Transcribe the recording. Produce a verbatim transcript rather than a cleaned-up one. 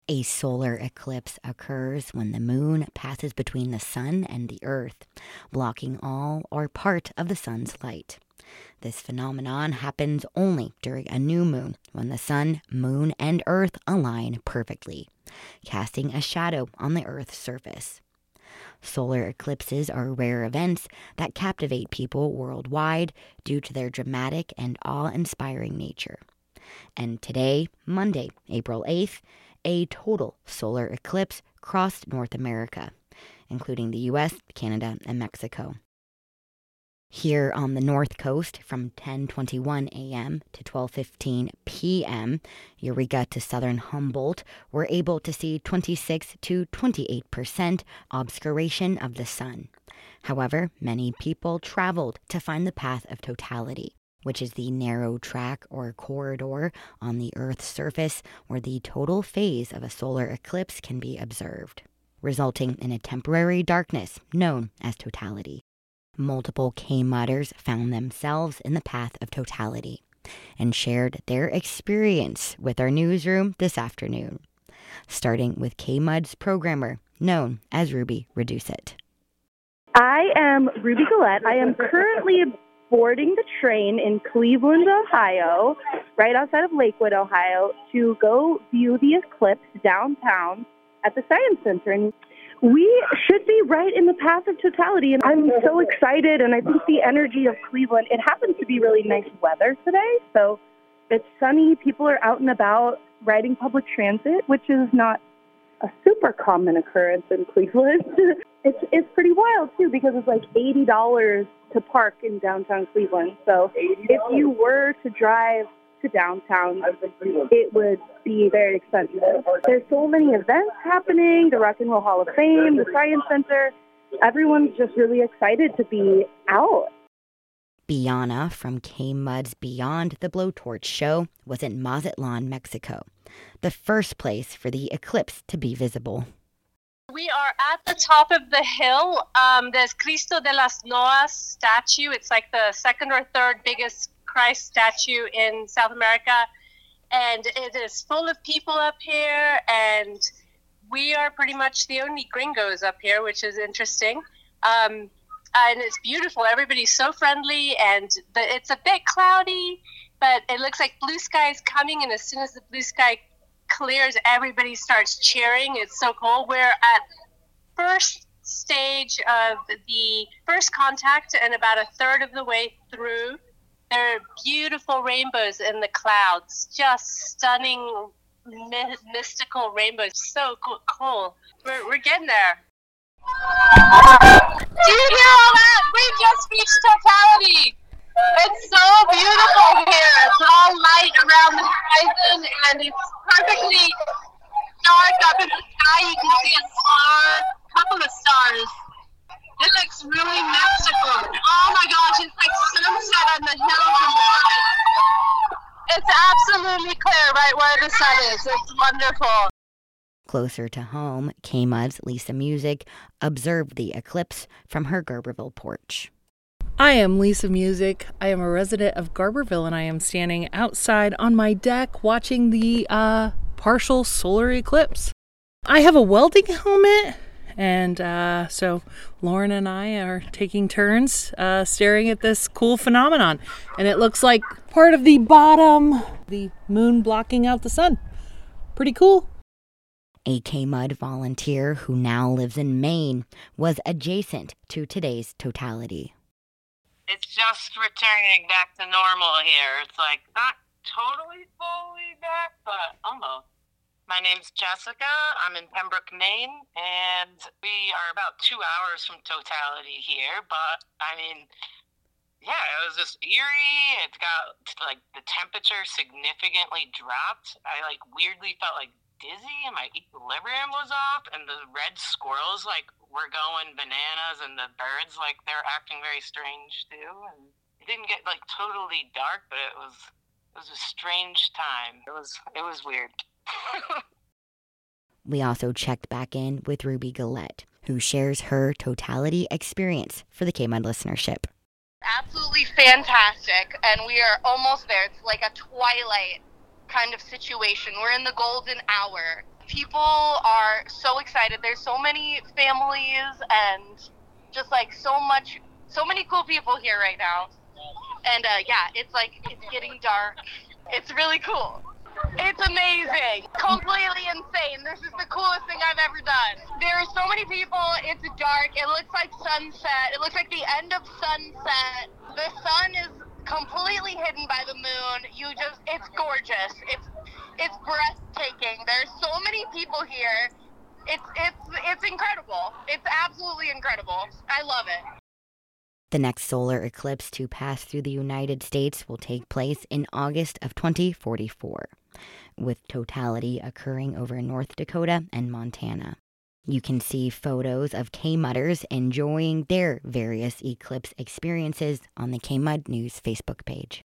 A solar eclipse occurs when the moon passes between the sun and the earth, blocking all or part of the sun's light. This phenomenon happens only during a new moon when the sun, moon, and earth align perfectly, casting a shadow on the earth's surface. Solar eclipses are rare events that captivate people worldwide due to their dramatic and awe-inspiring nature. And today, Monday, April eighth, a total solar eclipse crossed North America, including the U S, Canada, and Mexico. Here on the North Coast, from ten twenty-one a.m. to twelve fifteen p.m., Eureka to southern Humboldt were able to see twenty-six to twenty-eight percent obscuration of the sun. However, many people traveled to find the path of totality, which is the narrow track or corridor on the Earth's surface where the total phase of a solar eclipse can be observed, resulting in a temporary darkness known as totality. Multiple K-Mudders found themselves in the path of totality and shared their experience with our newsroom this afternoon, starting with K-Mud's programmer, known as Ruby Reduceit. I am Ruby Gillette. I am currently boarding the train in Cleveland, Ohio, right outside of Lakewood, Ohio, to go view the eclipse downtown at the Science Center. And we should be right in the path of totality, and I'm so excited, and I think the energy of Cleveland, it happens to be really nice weather today, so it's sunny, people are out and about riding public transit, which is not a super common occurrence in Cleveland. It's it's pretty wild, too, because it's like eighty dollars to park in downtown Cleveland. So if you were to drive to downtown, it would be very expensive. There's so many events happening, the Rock and Roll Hall of Fame, the Science Center. Everyone's just really excited to be out. Biana from K-Mud's Beyond the Blowtorch show was in Mazatlan, Mexico, the first place for the eclipse to be visible. We are at the top of the hill. Um, there's Cristo de las Noas statue. It's like the second or third biggest Christ statue in South America. And it is full of people up here. And we are pretty much the only gringos up here, which is interesting. Um, and it's beautiful. Everybody's so friendly. And the, it's a bit cloudy, but it looks like blue sky is coming. And as soon as the blue sky clears, everybody starts cheering. It's so cool. We're at first stage of the first contact and about a third of the way through. There are beautiful rainbows in the clouds, just stunning, my- mystical rainbows. So cool. cool. We're, we're getting there. Do you hear all that? We just reached totality. It's so beautiful here. It's all light around the horizon, and it's perfectly dark up in the sky. You can see a star, a couple of stars. It looks really mystical. Oh my gosh, it's like sunset on the hills and the sky. It's absolutely clear right where the sun is. It's wonderful. Closer to home, K-Mud's Lisa Music observed the eclipse from her Gerberville porch. I am Lisa Music. I am a resident of Garberville, and I am standing outside on my deck watching the uh, partial solar eclipse. I have a welding helmet, and uh, so Lauren and I are taking turns uh, staring at this cool phenomenon. And it looks like part of the bottom, the moon blocking out the sun. Pretty cool. A K-Mud volunteer who now lives in Maine was adjacent to today's totality. It's just returning back to normal here. It's like not totally fully back, but almost. My name's Jessica. I'm in Pembroke, Maine, and we are about two hours from totality here. But, I mean, yeah, it was just eerie. It got, like, the temperature significantly dropped. I, like, weirdly felt, like, dizzy, and my equilibrium was off, and the red squirrels, like, were going bananas, and the birds, like, they're acting very strange, too, and it didn't get, like, totally dark, but it was, it was a strange time. It was, it was weird. We also checked back in with Ruby Gillette, who shares her totality experience for the K-Mud listenership. Absolutely fantastic, and we are almost there. It's like a twilight kind of situation. We're in the golden hour. people are so excited. There's so many families and just like so much, so many cool people here right now. And uh, yeah, it's like, it's getting dark. It's really cool. It's amazing. Completely insane. This is the coolest thing I've ever done. There are so many people. It's dark. It looks like sunset. It looks like the end of sunset. The sun is completely hidden by the moon. You just, it's gorgeous. It's it's breathtaking. There's so many people here. It's it's it's incredible. It's absolutely incredible. I love it. The next solar eclipse to pass through the United States will take place in August of twenty forty-four, with totality occurring over North Dakota and Montana. You can see photos of K-Mudders enjoying their various eclipse experiences on the K-Mud News Facebook page.